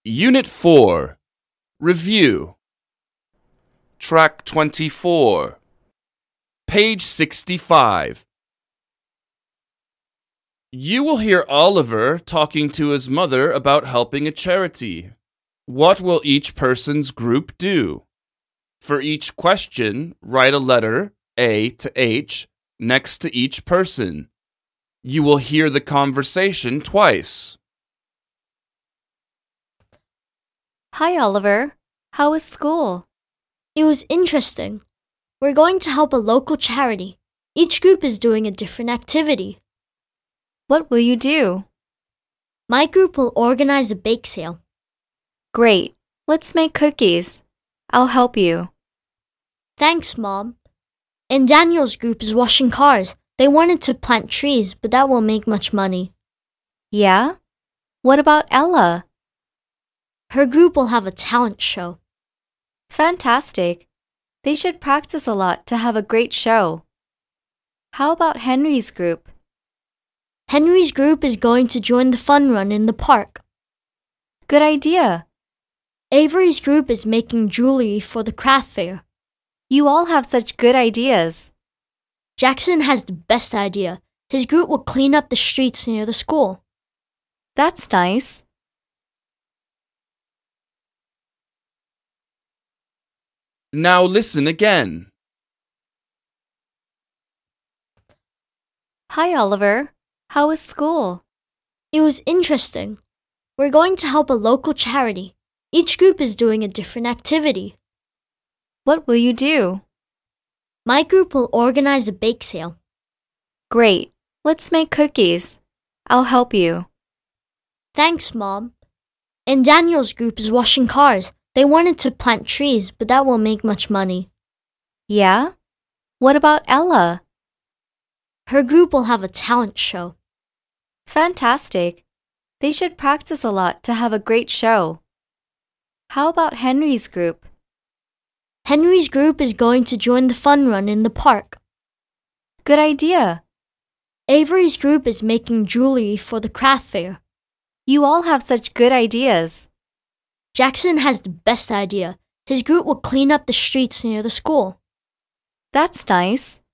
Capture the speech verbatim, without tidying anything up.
Unit four. Review. Track twenty-four. Page sixty-five. You will hear Oliver talking to his mother about helping a charity. What will each person's group do? For each question, write a letter, A to H, next to each person. You will hear the conversation twice. Hi, Oliver. How was school? It was interesting. We're going to help a local charity. Each group is doing a different activity. What will you do? My group will organize a bake sale. Great. Let's make cookies. I'll help you. Thanks, Mom. And Daniel's group is washing cars. They wanted to plant trees, but that won't make much money. Yeah? What about Ella? Her group will have a talent show. Fantastic. They should practice a lot to have a great show. How about Henry's group? Henry's group is going to join the fun run in the park. Good idea. Avery's group is making jewelry for the craft fair. You all have such good ideas. Jackson has the best idea. His group will clean up the streets near the school. That's nice. Now listen again. Hi, Oliver. How was school? It was interesting. We're going to help a local charity. Each group is doing a different activity. What will you do? My group will organize a bake sale. Great. Let's make cookies. I'll help you. Thanks, Mom. And Daniel's group is washing cars. They wanted to plant trees, but that won't make much money. Yeah? What about Ella? Her group will have a talent show. Fantastic. They should practice a lot to have a great show. How about Henry's group? Henry's group is going to join the fun run in the park. Good idea. Avery's group is making jewelry for the craft fair. You all have such good ideas. Jackson has the best idea. His group will clean up the streets near the school. That's nice.